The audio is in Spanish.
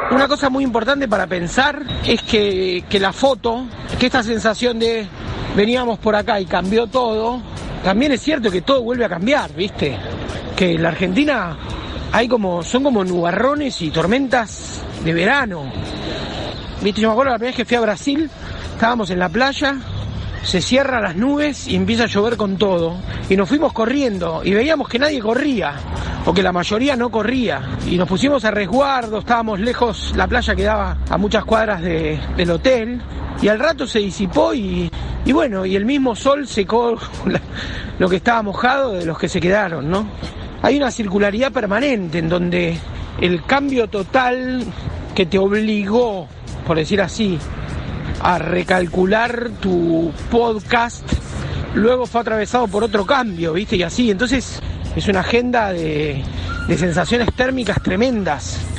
Una cosa muy importante para pensar es que la foto, que esta sensación de veníamos por acá y cambió todo, también es cierto que todo vuelve a cambiar, ¿viste? Que en la Argentina son como nubarrones y tormentas de verano. ¿Viste? Yo me acuerdo la primera vez que fui a Brasil, estábamos en la playa, se cierran las nubes y empieza a llover con todo. Y nos fuimos corriendo y veíamos que nadie corría, o que la mayoría no corría. Y nos pusimos a resguardo, estábamos lejos, la playa quedaba a muchas cuadras del hotel. Y al rato se disipó y bueno, y el mismo sol secó lo que estaba mojado de los que se quedaron, ¿no? Hay una circularidad permanente en donde el cambio total que te obligó, por decir así, a recalcular tu podcast, luego fue atravesado por otro cambio, ¿viste? Y así, entonces es una agenda de sensaciones térmicas tremendas.